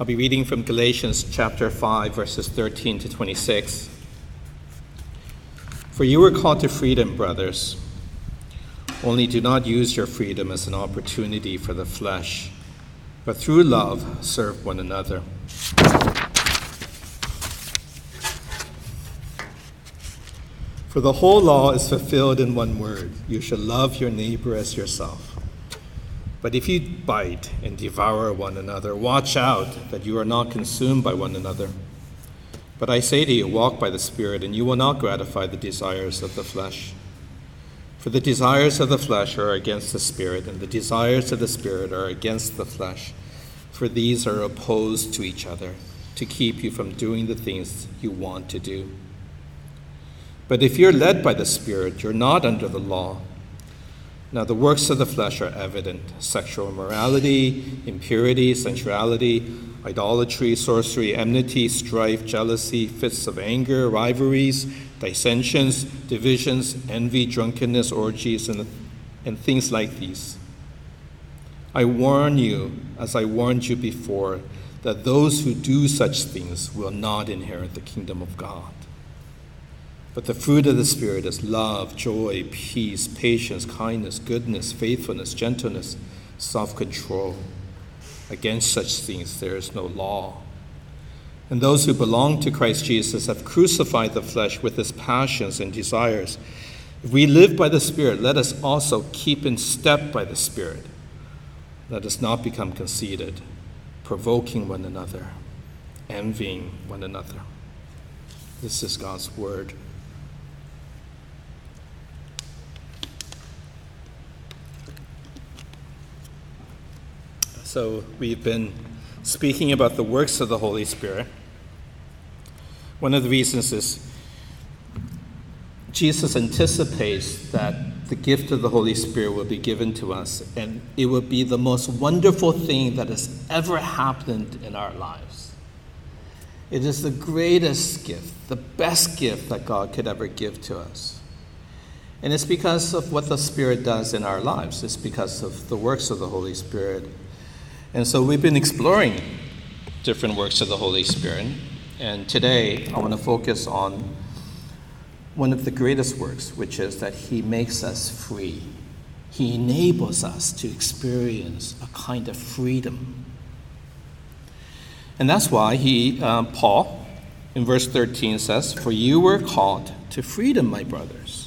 I'll be reading from Galatians chapter 5, verses 13 to 26. For you were called to freedom, brothers. Only do not use your freedom as an opportunity for the flesh, but through love serve one another. For the whole law is fulfilled in one word: you shall love your neighbor as yourself. But if you bite and devour one another, watch out that you are not consumed by one another. But I say to you, walk by the Spirit, and you will not gratify the desires of the flesh. For the desires of the flesh are against the Spirit, and the desires of the Spirit are against the flesh. For these are opposed to each other, to keep you from doing the things you want to do. But if you're led by the Spirit, you're not under the law. Now the works of the flesh are evident: sexual immorality, impurity, sensuality, idolatry, sorcery, enmity, strife, jealousy, fits of anger, rivalries, dissensions, divisions, envy, drunkenness, orgies, and things like these. I warn you, as I warned you before, that those who do such things will not inherit the kingdom of God. But the fruit of the Spirit is love, joy, peace, patience, kindness, goodness, faithfulness, gentleness, self-control. Against such things there is no law. And those who belong to Christ Jesus have crucified the flesh with its passions and desires. If we live by the Spirit, let us also keep in step by the Spirit. Let us not become conceited, provoking one another, envying one another. This is God's word. So we've been speaking about the works of the Holy Spirit. One of the reasons is Jesus anticipates that the gift of the Holy Spirit will be given to us, and it will be the most wonderful thing that has ever happened in our lives. It is the greatest gift, the best gift that God could ever give to us. And it's because of what the Spirit does in our lives. It's because of the works of the Holy Spirit. And so we've been exploring different works of the Holy Spirit. And today I want to focus on one of the greatest works, which is that he makes us free. He enables us to experience a kind of freedom. And that's why Paul, in verse 13 says, "For you were called to freedom, my brothers."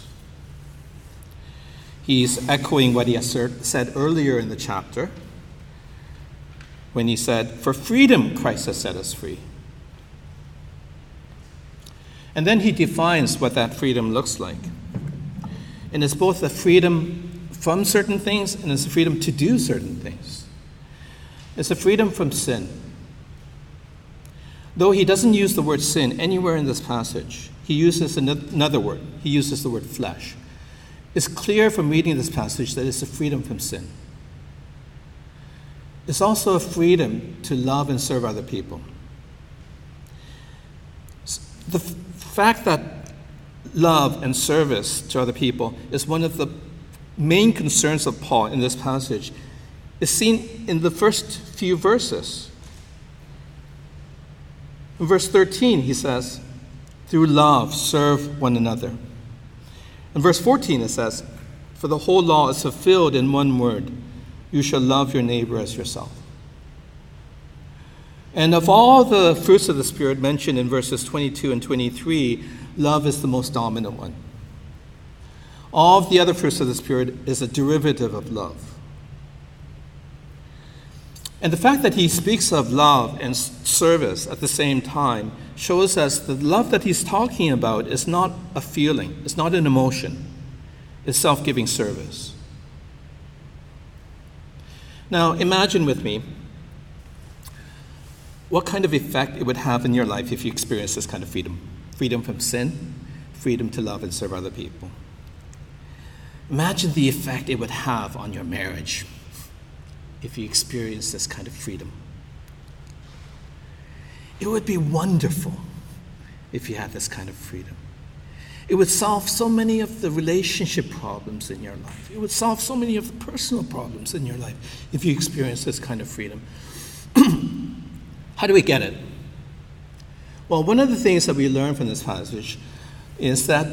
He's echoing what he has said earlier in the chapter, when he said, "For freedom Christ has set us free." And then he defines what that freedom looks like. And it's both a freedom from certain things and it's a freedom to do certain things. It's a freedom from sin. Though he doesn't use the word sin anywhere in this passage, he uses another word. He uses the word flesh. It's clear from reading this passage that it's a freedom from sin. It's also a freedom to love and serve other people. The fact that love and service to other people is one of the main concerns of Paul in this passage is seen in the first few verses. In verse 13, he says, "Through love, serve one another." In verse 14, it says, "For the whole law is fulfilled in one word: you shall love your neighbor as yourself." And of all the fruits of the Spirit mentioned in verses 22 and 23, love is the most dominant one. All of the other fruits of the Spirit is a derivative of love. And the fact that he speaks of love and service at the same time shows us the love that he's talking about is not a feeling, it's not an emotion, it's self-giving service. Now, imagine with me what kind of effect it would have in your life if you experience this kind of freedom. Freedom from sin, freedom to love and serve other people. Imagine the effect it would have on your marriage if you experience this kind of freedom. It would be wonderful if you had this kind of freedom. It would solve so many of the relationship problems in your life. It would solve so many of the personal problems in your life if you experience this kind of freedom. How do we get it? Well, one of the things that we learn from this passage is that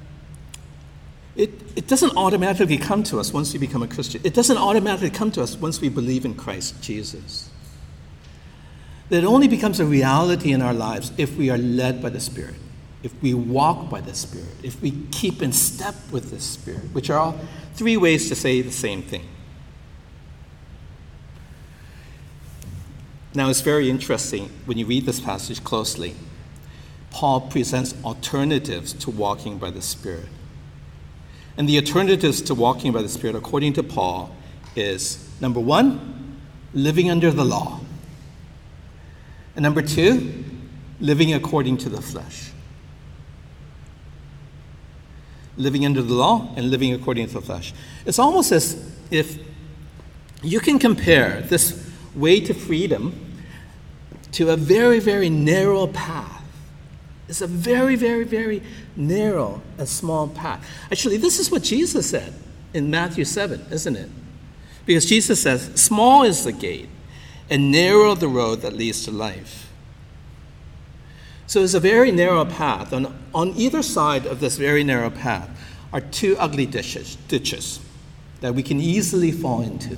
it doesn't automatically come to us once we become a Christian. It doesn't automatically come to us once we believe in Christ Jesus. That it only becomes a reality in our lives if we are led by the Spirit, if we walk by the Spirit, if we keep in step with the Spirit, which are all three ways to say the same thing. Now, it's very interesting when you read this passage closely. Paul presents alternatives to walking by the Spirit. And the alternatives to walking by the Spirit, according to Paul, is, number one, living under the law. And number two, living according to the flesh. Living under the law and living according to the flesh. It's almost as if you can compare this way to freedom to a very, very narrow path. It's a very, very, very narrow and small path. Actually, this is what Jesus said in Matthew 7, isn't it? Because Jesus says, small is the gate and narrow the road that leads to life. So it's a very narrow path. And on either side of this very narrow path are two ugly ditches that we can easily fall into.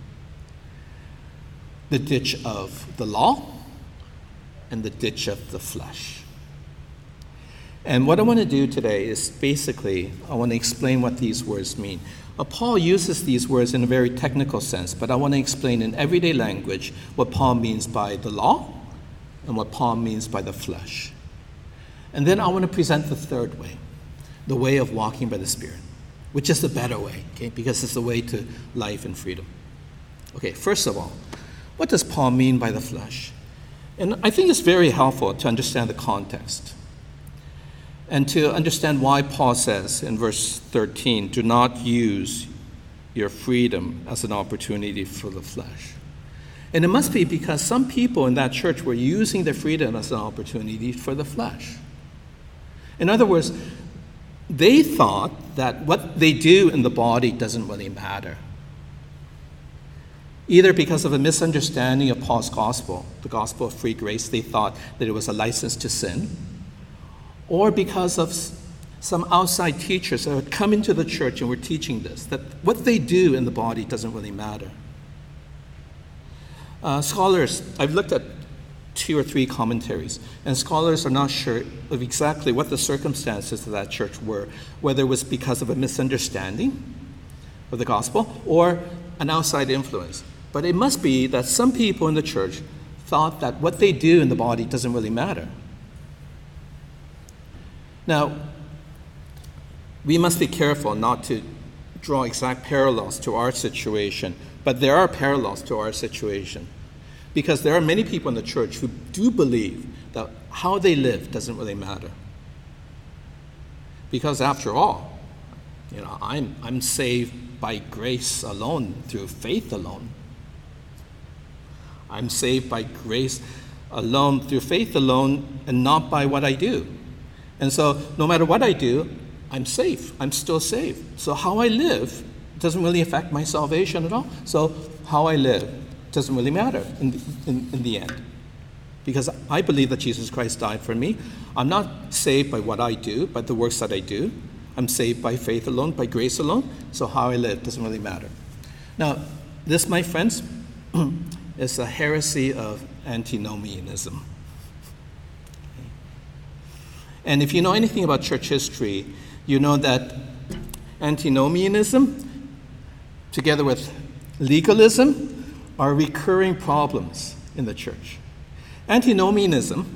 The ditch of the law and the ditch of the flesh. And what I want to do today is basically, I want to explain what these words mean. Paul uses these words in a very technical sense, but I want to explain in everyday language what Paul means by the law and what Paul means by the flesh. And then I want to present the third way, the way of walking by the Spirit, which is the better way, okay? Because it's the way to life and freedom. Okay, first of all, what does Paul mean by the flesh? And I think it's very helpful to understand the context and to understand why Paul says in verse 13, do not use your freedom as an opportunity for the flesh. And it must be because some people in that church were using their freedom as an opportunity for the flesh. In other words, they thought that what they do in the body doesn't really matter. Either because of a misunderstanding of Paul's gospel, the gospel of free grace, they thought that it was a license to sin, or because of some outside teachers that had come into the church and were teaching this, that what they do in the body doesn't really matter. Scholars, I've looked at 2 or 3 commentaries, and scholars are not sure of exactly what the circumstances of that church were, whether it was because of a misunderstanding of the gospel or an outside influence. But it must be that some people in the church thought that what they do in the body doesn't really matter. Now, we must be careful not to draw exact parallels to our situation, but there are parallels to our situation. Because there are many people in the church who do believe that how they live doesn't really matter. Because after all, I'm saved by grace alone, through faith alone. I'm saved by grace alone, through faith alone, and not by what I do. And so no matter what I do, I'm safe. I'm still saved. So how I live doesn't really affect my salvation at all. So how I live doesn't really matter in the end. Because I believe that Jesus Christ died for me. I'm not saved by what I do, by the works that I do. I'm saved by faith alone, by grace alone. So how I live doesn't really matter. Now, this, my friends, is a heresy of antinomianism. And if you know anything about church history, you know that antinomianism, together with legalism, are recurring problems in the church. Antinomianism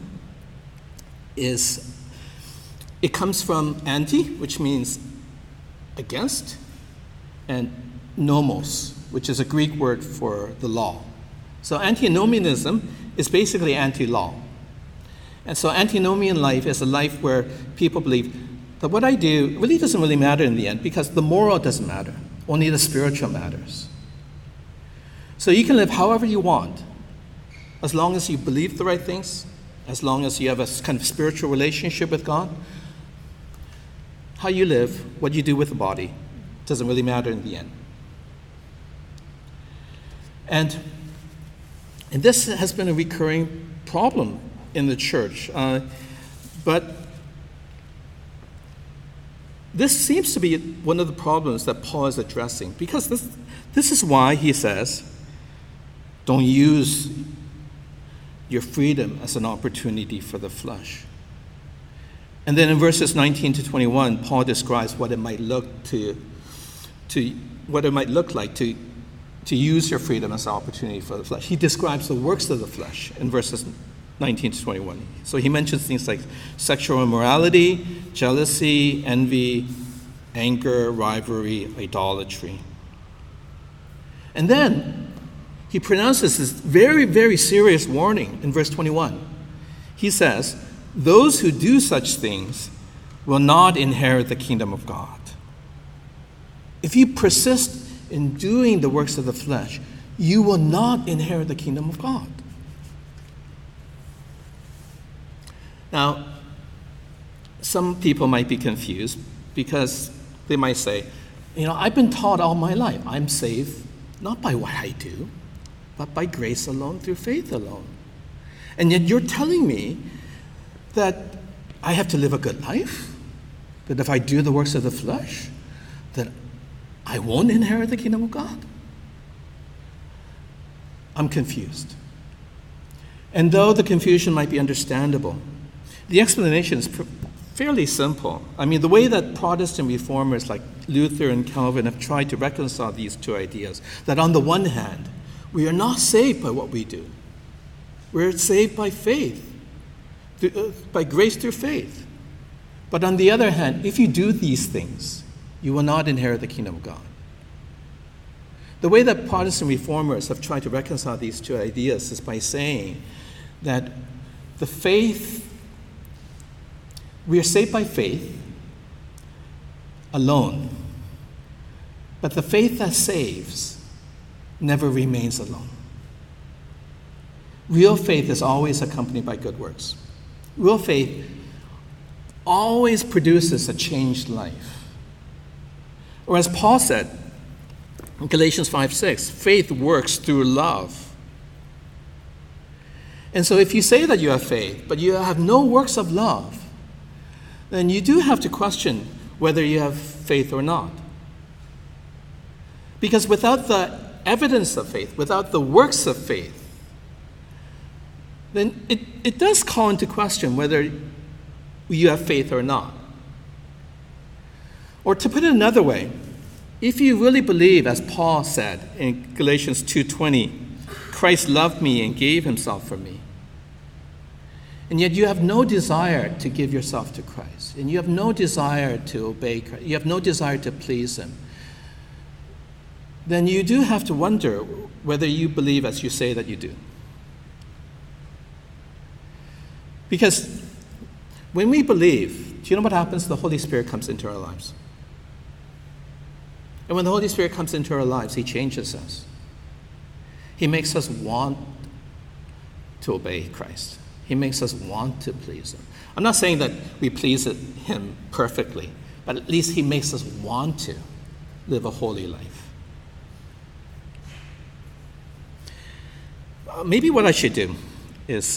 it comes from anti, which means against, and nomos, which is a Greek word for the law. So antinomianism is basically anti-law. And so antinomian life is a life where people believe that what I do really doesn't really matter in the end, because the moral doesn't matter. Only the spiritual matters. So you can live however you want, as long as you believe the right things, as long as you have a kind of spiritual relationship with God. How you live, what you do with the body, doesn't really matter in the end. And And this has been a recurring problem in the church. But this seems to be one of the problems that Paul is addressing, because this is why he says, don't use your freedom as an opportunity for the flesh. And then in verses 19 to 21, Paul describes what it might look like to use your freedom as an opportunity for the flesh. He describes the works of the flesh in verses 19 to 21. So he mentions things like sexual immorality, jealousy, envy, anger, rivalry, idolatry. And then he pronounces this very, very serious warning in verse 21. He says, those who do such things will not inherit the kingdom of God. If you persist in doing the works of the flesh, you will not inherit the kingdom of God. Now, some people might be confused because they might say, I've been taught all my life, I'm saved not by what I do, but by grace alone, through faith alone. And yet you're telling me that I have to live a good life, that if I do the works of the flesh, that I won't inherit the kingdom of God? I'm confused. And though the confusion might be understandable, the explanation is fairly simple. I mean, the way that Protestant reformers like Luther and Calvin have tried to reconcile these two ideas, that on the one hand, we are not saved by what we do. We're saved by faith, by grace through faith. But on the other hand, if you do these things, you will not inherit the kingdom of God. The way that Protestant reformers have tried to reconcile these two ideas is by saying that the faith, we are saved by faith alone, but the faith that saves never remains alone. Real faith is always accompanied by good works. Real faith always produces a changed life. Or as Paul said in Galatians 5:6, faith works through love. And so if you say that you have faith, but you have no works of love, then you do have to question whether you have faith or not. Because without the evidence of faith, without the works of faith, then it does call into question whether you have faith or not. Or to put it another way, if you really believe, as Paul said in Galatians 2:20, Christ loved me and gave himself for me, and yet you have no desire to give yourself to Christ, and you have no desire to obey Christ, you have no desire to please him, then you do have to wonder whether you believe as you say that you do. Because when we believe, do you know what happens? The Holy Spirit comes into our lives. And when the Holy Spirit comes into our lives, he changes us. He makes us want to obey Christ. He makes us want to please him. I'm not saying that we please him perfectly, but at least he makes us want to live a holy life. Maybe what I should do is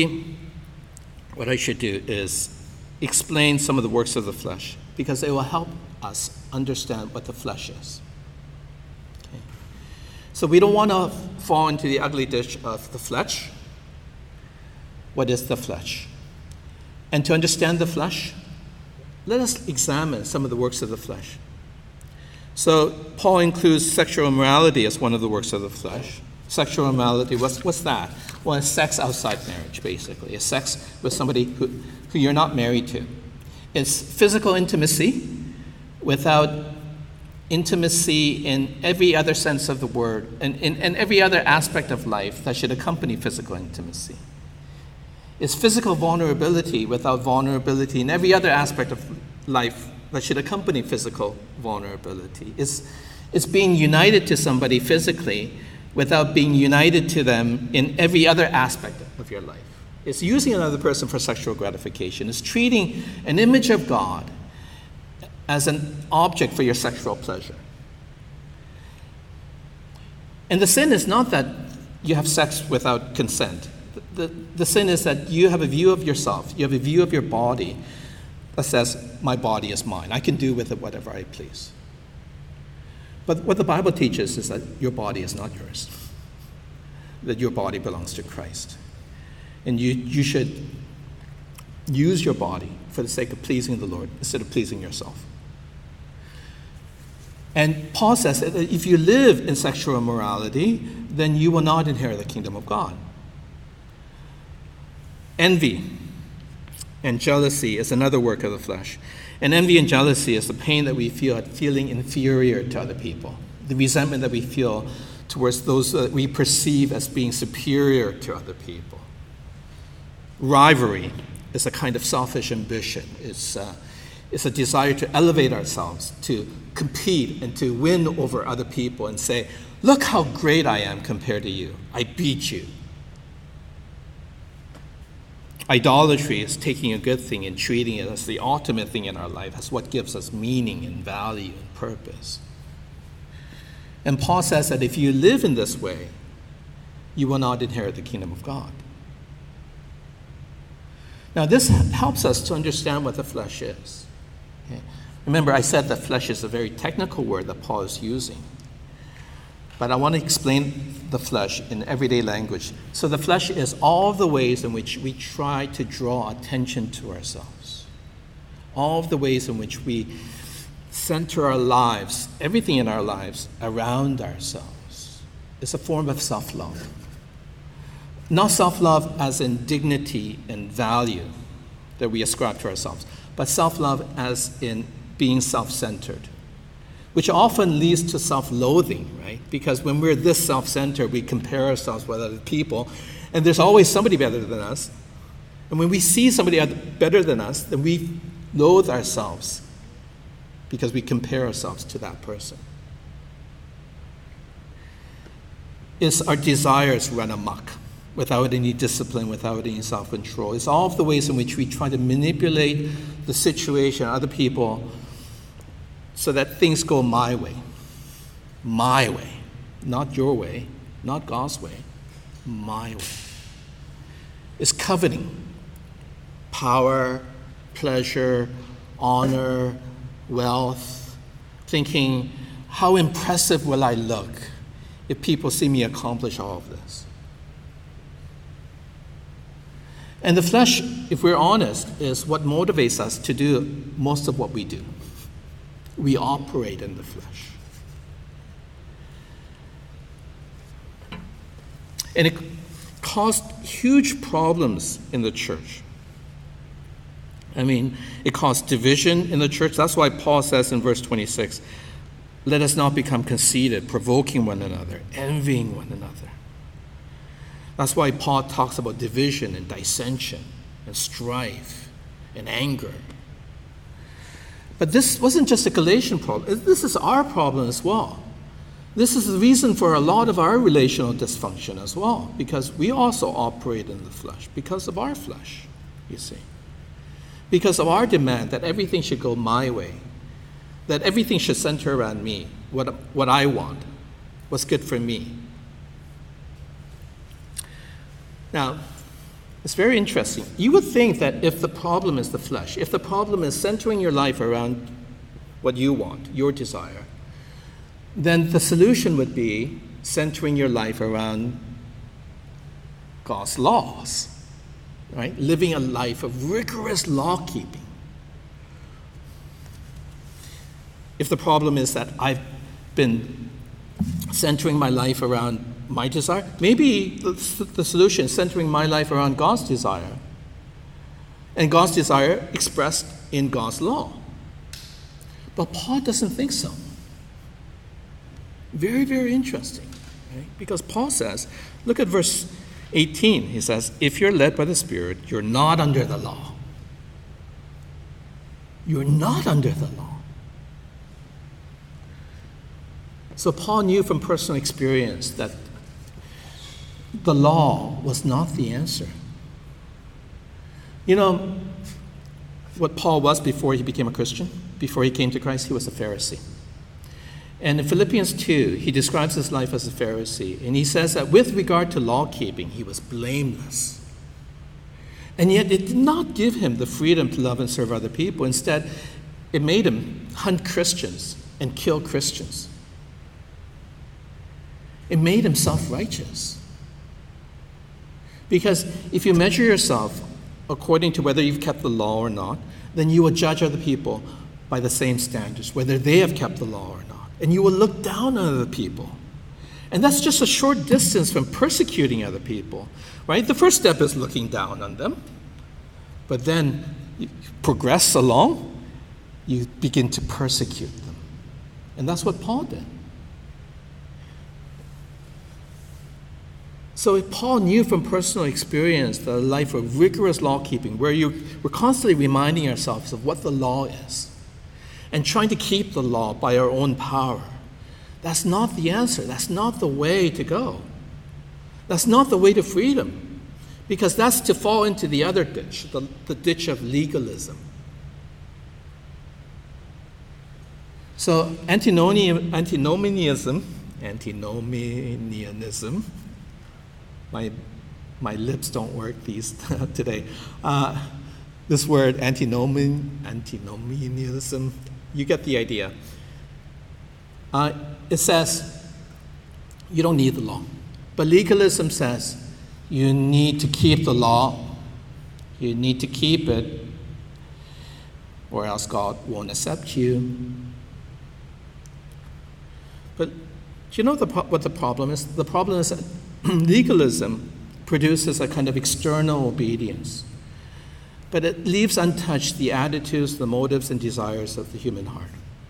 explain some of the works of the flesh, because it will help us understand what the flesh is. Okay. So we don't want to fall into the ugly ditch of the flesh. What is the flesh? And to understand the flesh, let us examine some of the works of the flesh. So Paul includes sexual immorality as one of the works of the flesh. Sexual immorality, what's that? Well, it's sex outside marriage, basically. It's sex with somebody who you're not married to. It's physical intimacy without intimacy in every other sense of the word, and in every other aspect of life that should accompany physical intimacy. It's physical vulnerability without vulnerability in every other aspect of life that should accompany physical vulnerability. It's being united to somebody physically without being united to them in every other aspect of your life. It's using another person for sexual gratification. It's treating an image of God as an object for your sexual pleasure. And the sin is not that you have sex without consent. The sin is that you have a view of yourself, you have a view of your body that says, my body is mine. I can do with it whatever I please. But what the Bible teaches is that your body is not yours, that your body belongs to Christ. And you should use your body for the sake of pleasing the Lord instead of pleasing yourself. And Paul says that if you live in sexual immorality, then you will not inherit the kingdom of God. Envy and jealousy is another work of the flesh. And envy and jealousy is the pain that we feel at feeling inferior to other people, the resentment that we feel towards those that we perceive as being superior to other people. Rivalry is a kind of selfish ambition. It's a desire to elevate ourselves, to compete and to win over other people and say, look how great I am compared to you. I beat you. Idolatry is taking a good thing and treating it as the ultimate thing in our life, as what gives us meaning and value and purpose. And Paul says that if you live in this way, you will not inherit the kingdom of God. Now, this helps us to understand what the flesh is. Okay? Remember, I said that flesh is a very technical word that Paul is using. But I want to explain the flesh in everyday language. So the flesh is all the ways in which we try to draw attention to ourselves. All of the ways in which we center our lives, everything in our lives, around ourselves. It's a form of self-love. Not self-love as in dignity and value that we ascribe to ourselves, but self-love as in being self-centered, which often leads to self-loathing, right? Because when we're this self-centered, we compare ourselves with other people, and there's always somebody better than us. And when we see somebody better than us, then we loathe ourselves because we compare ourselves to that person. It's our desires run amok without any discipline, without any self-control. It's all of the ways in which we try to manipulate the situation, other people, so that things go my way, not your way, not God's way, my way. It's coveting power, pleasure, honor, wealth, thinking, how impressive will I look if people see me accomplish all of this? And the flesh, if we're honest, is what motivates us to do most of what we do. We operate in the flesh. And it caused huge problems in the church. I mean, it caused division in the church. That's why Paul says in verse 26, let us not become conceited, provoking one another, envying one another. That's why Paul talks about division and dissension and strife and anger. But this wasn't just a Galatian problem. This is our problem as well. This is the reason for a lot of our relational dysfunction as well, because we also operate in the flesh, because of our flesh, you see. Because of our demand that everything should go my way, that everything should center around me, what I want, what's good for me. Now, it's very interesting. You would think that if the problem is the flesh, if the problem is centering your life around what you want, your desire, then the solution would be centering your life around God's laws, right? Living a life of rigorous law-keeping. If the problem is that I've been centering my life around my desire, maybe the solution is centering my life around God's desire, and God's desire expressed in God's law. But Paul doesn't think so. Very, very interesting, right? Because Paul says, look at verse 18. He says, if you're led by the Spirit, you're not under the law. You're not under the law. So Paul knew from personal experience that the law was not the answer. You know what Paul was before he became a Christian? Before he came to Christ, he was a Pharisee. And in Philippians 2, he describes his life as a Pharisee. And he says that with regard to law keeping, he was blameless. And yet it did not give him the freedom to love and serve other people. Instead, it made him hunt Christians and kill Christians. It made him self-righteous. Because if you measure yourself according to whether you've kept the law or not, then you will judge other people by the same standards, whether they have kept the law or not. And you will look down on other people. And that's just a short distance from persecuting other people, right? The first step is looking down on them. But then you progress along, you begin to persecute them. And that's what Paul did. So Paul knew from personal experience that a life of rigorous law-keeping, where we're constantly reminding ourselves of what the law is and trying to keep the law by our own power, that's not the answer. That's not the way to go. That's not the way to freedom, because that's to fall into the other ditch, the ditch of legalism. So antinomianism, my lips don't work these today. This word antinomianism, you get the idea. It says you don't need the law. But legalism says you need to keep the law. You need to keep it, or else God won't accept you. But do you know what the problem is? The problem is that legalism produces a kind of external obedience, but it leaves untouched the attitudes, the motives, and desires of the human heart.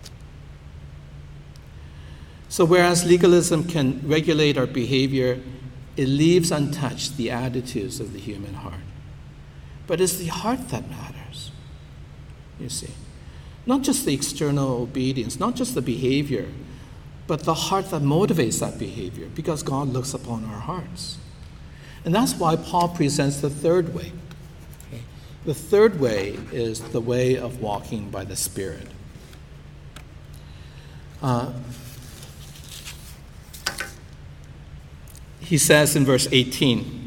So whereas legalism can regulate our behavior, it leaves untouched the attitudes of the human heart. But it's the heart that matters, you see. Not just the external obedience, not just the behavior, but the heart that motivates that behavior, because God looks upon our hearts. And that's why Paul presents the third way. Okay? The third way is the way of walking by the Spirit. He says in verse 18,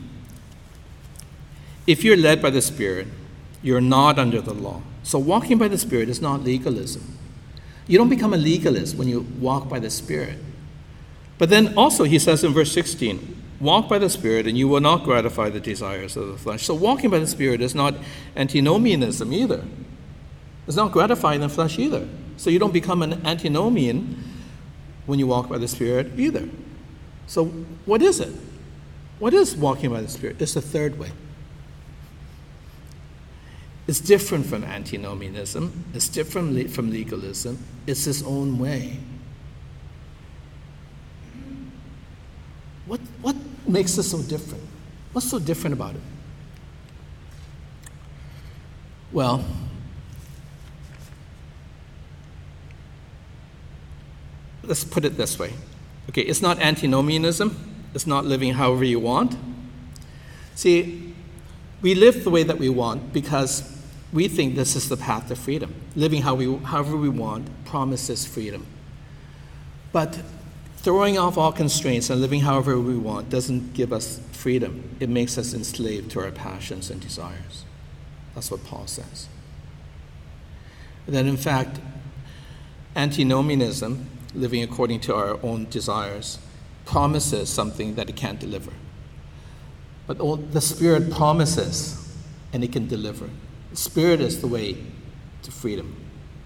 if you're led by the Spirit, you're not under the law. So walking by the Spirit is not legalism. You don't become a legalist when you walk by the Spirit. But then also he says in verse 16, walk by the Spirit and you will not gratify the desires of the flesh. So walking by the Spirit is not antinomianism either. It's not gratifying the flesh either. So you don't become an antinomian when you walk by the Spirit either. So what is it? What is walking by the Spirit? It's the third way. It's different from antinomianism. It's different from legalism. It's its own way. What makes it so different? What's so different about it? Well, let's put it this way. Okay, it's not antinomianism. It's not living however you want. See, we live the way that we want because we think this is the path to freedom. Living however we want promises freedom. But throwing off all constraints and living however we want doesn't give us freedom. It makes us enslaved to our passions and desires. That's what Paul says. That in fact, antinomianism, living according to our own desires, promises something that it can't deliver. But the Spirit promises, and it can deliver. The Spirit is the way to freedom.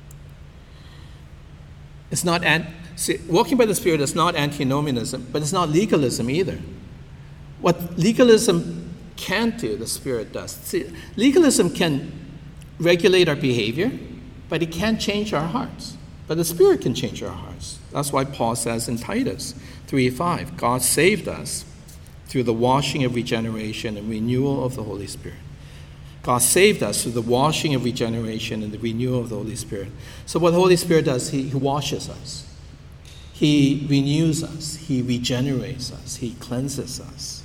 It's not walking by the Spirit is not antinomianism, but it's not legalism either. What legalism can't do, the Spirit does. See, legalism can regulate our behavior, but it can't change our hearts. But the Spirit can change our hearts. That's why Paul says in Titus 3:5, God saved us through the washing of regeneration and renewal of the Holy Spirit. God saved us through the washing of regeneration and the renewal of the Holy Spirit. So what the Holy Spirit does, He washes us. He renews us. He regenerates us. He cleanses us.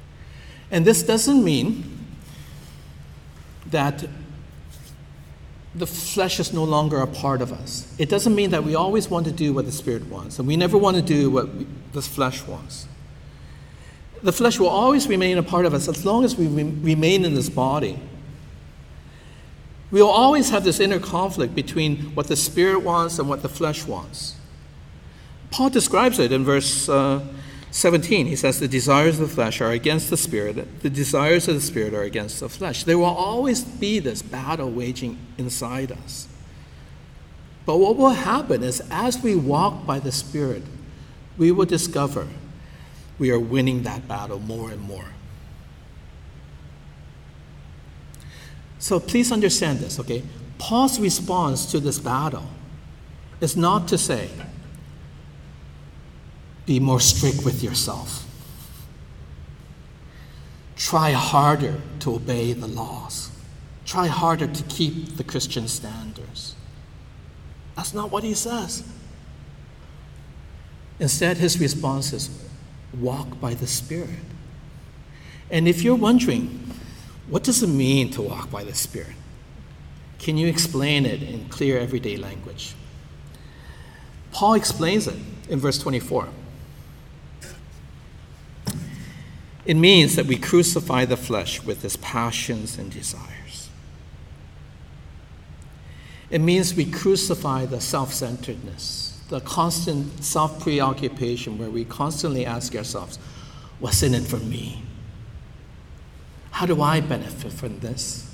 And this doesn't mean that the flesh is no longer a part of us. It doesn't mean that we always want to do what the Spirit wants, and we never want to do what the flesh wants. The flesh will always remain a part of us as long as we remain in this body. We'll always have this inner conflict between what the Spirit wants and what the flesh wants. Paul describes it in verse 17. He says, the desires of the flesh are against the Spirit. The desires of the Spirit are against the flesh. There will always be this battle waging inside us. But what will happen is as we walk by the Spirit, we will discover we are winning that battle more and more. So please understand this, okay? Paul's response to this battle is not to say, be more strict with yourself. Try harder to obey the laws. Try harder to keep the Christian standards. That's not what he says. Instead, his response is, walk by the Spirit. And if you're wondering, what does it mean to walk by the Spirit? Can you explain it in clear everyday language? Paul explains it in verse 24. It means that we crucify the flesh with its passions and desires. It means we crucify the self-centeredness, the constant self-preoccupation where we constantly ask ourselves, what's in it for me? How do I benefit from this?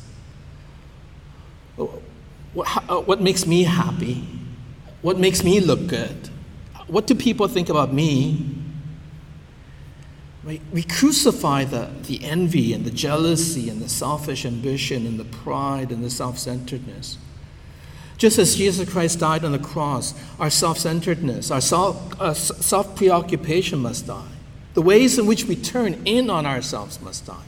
What makes me happy? What makes me look good? What do people think about me? Right? We crucify the envy and the jealousy and the selfish ambition and the pride and the self-centeredness. Just as Jesus Christ died on the cross, our self-centeredness, our self-preoccupation must die. The ways in which we turn in on ourselves must die.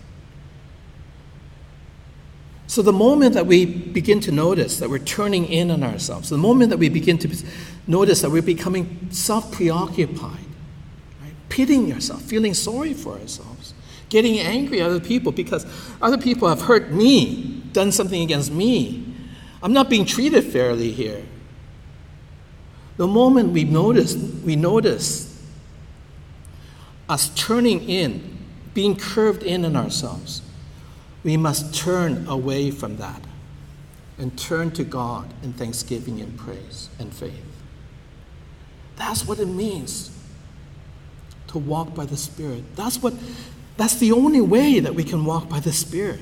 So the moment that we begin to notice that we're turning in on ourselves, the moment that we begin to notice that we're becoming self-preoccupied, right? Pitying ourselves, feeling sorry for ourselves, getting angry at other people because other people have hurt me, done something against me. I'm not being treated fairly here. The moment we notice us turning in, being curved in on ourselves, we must turn away from that and turn to God in thanksgiving and praise and faith. That's what it means to walk by the Spirit. That's the only way that we can walk by the Spirit.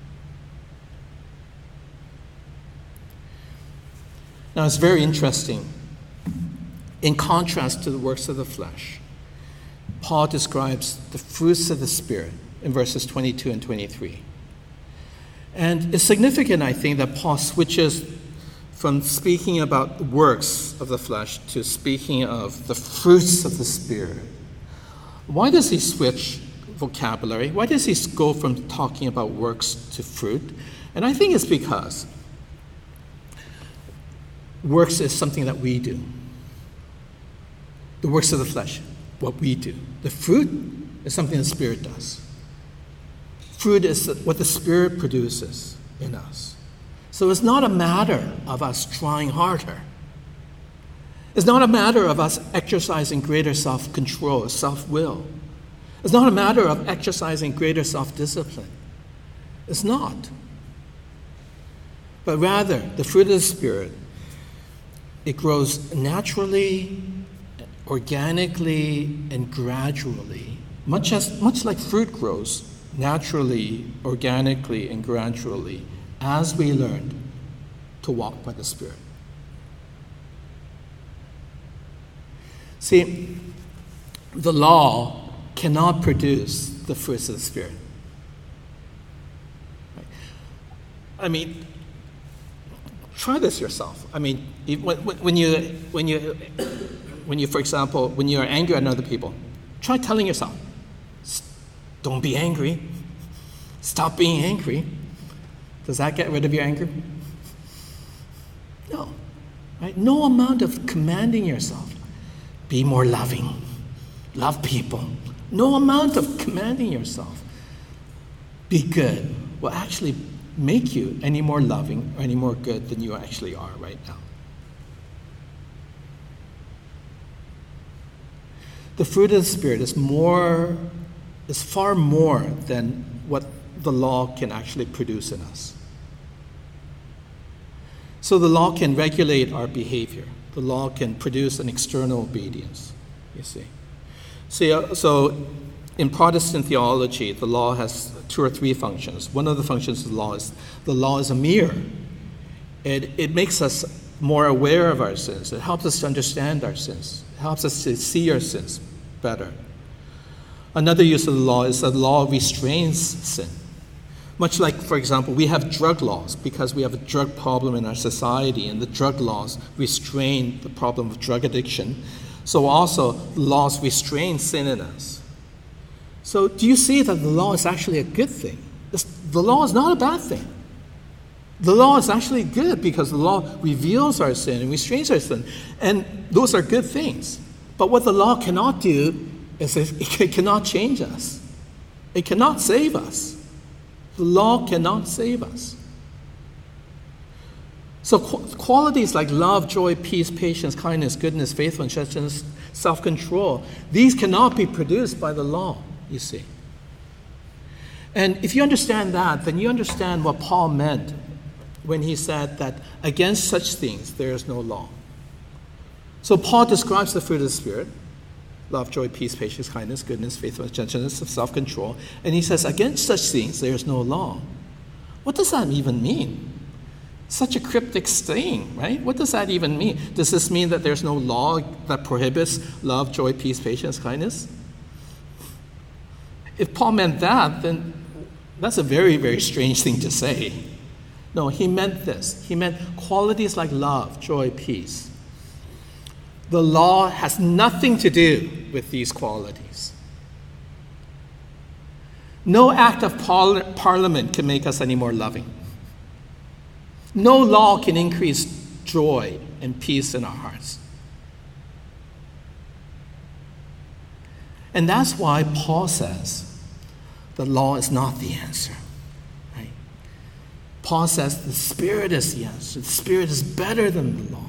Now it's very interesting. In contrast to the works of the flesh, Paul describes the fruits of the Spirit in verses 22 and 23. And it's significant, I think, that Paul switches from speaking about works of the flesh to speaking of the fruits of the Spirit. Why does he switch vocabulary? Why does he go from talking about works to fruit? And I think it's because works is something that we do. The works of the flesh, what we do. The fruit is something the Spirit does. Fruit is what the Spirit produces in us. So it's not a matter of us trying harder. It's not a matter of us exercising greater self-control, self-will. It's not a matter of exercising greater self-discipline. It's not. But rather, the fruit of the Spirit, it grows naturally, organically, and gradually, much like fruit grows naturally, organically, and gradually as we learn to walk by the Spirit. See, the law cannot produce the fruits of the Spirit. I mean, try this yourself. I mean, when you, for example, when you're angry at other people, try telling yourself, don't be angry. Stop being angry. Does that get rid of your anger? No. Right? No amount of commanding yourself, be more loving, love people. No amount of commanding yourself, be good, will actually make you any more loving or any more good than you actually are right now. The fruit of the Spirit is far more than what the law can actually produce in us. So the law can regulate our behavior. The law can produce an external obedience, you see. So in Protestant theology, the law has 2 or 3 functions. One of the functions of the law is a mirror. It makes us more aware of our sins. It helps us to understand our sins. It helps us to see our sins better. Another use of the law is that the law restrains sin. Much like, for example, we have drug laws because we have a drug problem in our society, and the drug laws restrain the problem of drug addiction. So also, laws restrain sin in us. So do you see that the law is actually a good thing? The law is not a bad thing. The law is actually good because the law reveals our sin and restrains our sin. And those are good things. But what the law cannot do is it cannot change us. It cannot save us. The law cannot save us. So qualities like love, joy, peace, patience, kindness, goodness, faithfulness, gentleness, self-control, these cannot be produced by the law, you see. And if you understand that, then you understand what Paul meant when he said that against such things there is no law. So Paul describes the fruit of the Spirit: love, joy, peace, patience, kindness, goodness, faithfulness, gentleness, self-control. And he says, against such things there is no law. What does that even mean? Such a cryptic thing, right? What does that even mean? Does this mean that there's no law that prohibits love, joy, peace, patience, kindness? If Paul meant that, then that's a very, very strange thing to say. No, he meant this. He meant qualities like love, joy, peace. The law has nothing to do with these qualities. No act of parliament can make us any more loving. No law can increase joy and peace in our hearts. And that's why Paul says the law is not the answer. Right? Paul says the Spirit is the answer. The Spirit is better than the law.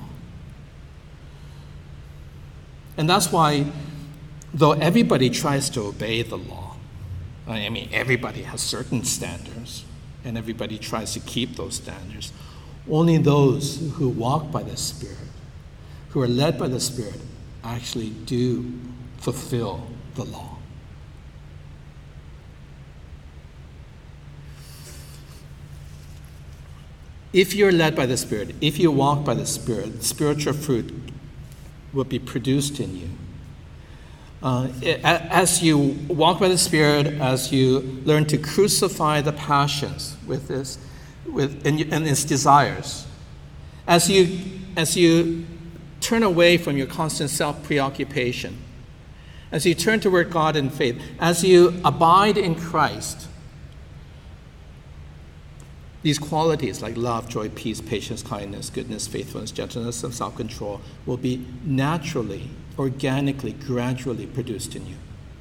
And that's why, though everybody tries to obey the law, I mean, everybody has certain standards, and everybody tries to keep those standards, only those who walk by the Spirit, who are led by the Spirit, actually do fulfill the law. If you're led by the Spirit, if you walk by the Spirit, spiritual fruit will be produced in you. As you walk by the Spirit, as you learn to crucify the passions and its desires, as you turn away from your constant self-preoccupation, as you turn toward God in faith, as you abide in Christ, these qualities like love, joy, peace, patience, kindness, goodness, faithfulness, gentleness, and self-control will be naturally, organically, gradually produced in you.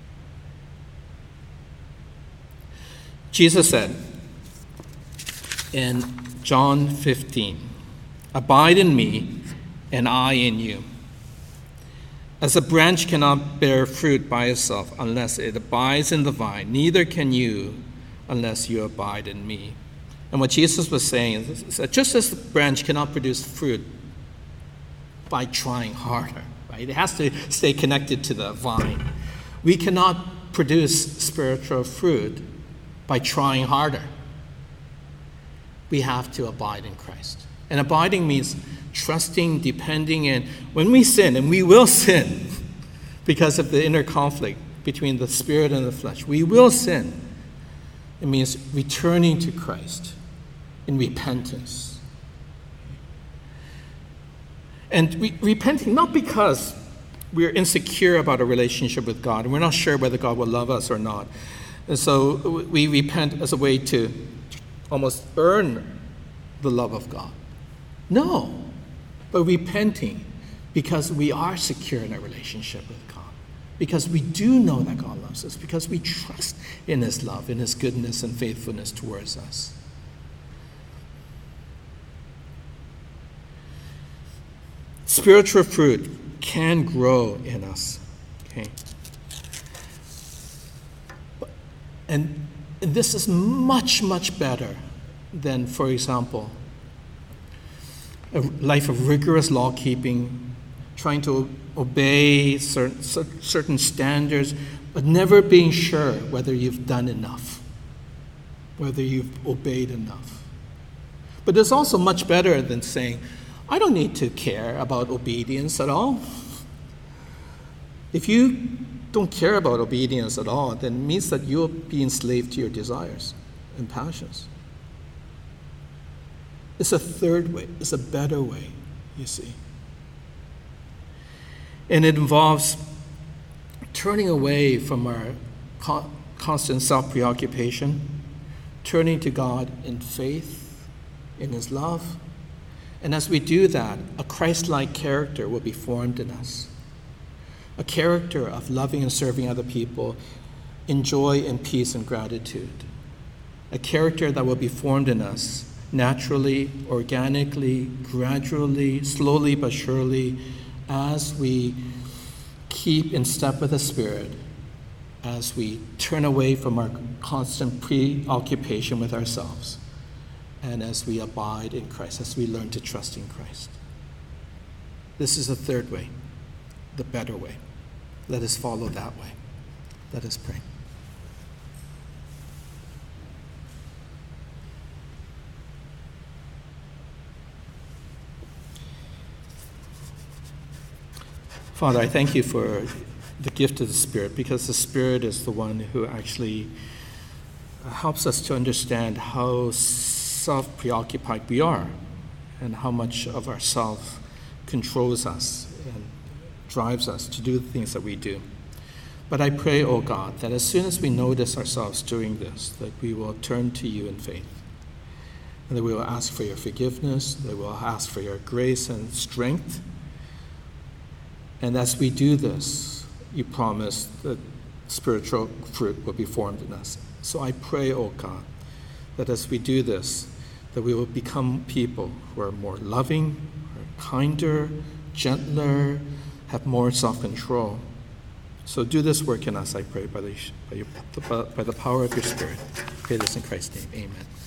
Jesus said in John 15, "Abide in me, and I in you. As a branch cannot bear fruit by itself unless it abides in the vine, neither can you unless you abide in me." And what Jesus was saying is that just as the branch cannot produce fruit by trying harder, right? It has to stay connected to the vine. We cannot produce spiritual fruit by trying harder. We have to abide in Christ. And abiding means trusting, depending, and when we sin, and we will sin because of the inner conflict between the spirit and the flesh, we will sin. It means returning to Christ in repentance. And repenting not because we're insecure about a relationship with God and we're not sure whether God will love us or not. And so we repent as a way to almost earn the love of God. No, but repenting because we are secure in a relationship with God. Because we do know that God loves us. Because we trust in His love, in His goodness and faithfulness towards us. spiritual fruit can grow in us. Okay? And this is much, much better than, for example, a life of rigorous law keeping, trying to obey certain standards, but never being sure whether you've done enough, whether you've obeyed enough. But it's also much better than saying, I don't need to care about obedience at all. If you don't care about obedience at all, then it means that you'll be enslaved to your desires and passions. It's a third way. It's a better way, you see. And it involves turning away from our constant self-preoccupation, turning to God in faith, in His love. And as we do that, a Christ-like character will be formed in us. A character of loving and serving other people in joy and peace and gratitude. A character that will be formed in us naturally, organically, gradually, slowly but surely, as we keep in step with the Spirit, as we turn away from our constant preoccupation with ourselves, and as we abide in Christ, as we learn to trust in Christ. This is the third way, the better way. Let us follow that way. Let us pray. Father, I thank you for the gift of the Spirit, because the Spirit is the one who actually helps us to understand how self-preoccupied we are and how much of ourself controls us and drives us to do the things that we do. But I pray, oh God, that as soon as we notice ourselves doing this, that we will turn to you in faith, and that we will ask for your forgiveness, that we will ask for your grace and strength. And as we do this, you promise that spiritual fruit will be formed in us. So I pray, oh God, that as we do this, that we will become people who are more loving, kinder, gentler, have more self-control. So do this work in us, I pray, by the power of your Spirit. I pray this in Christ's name. Amen.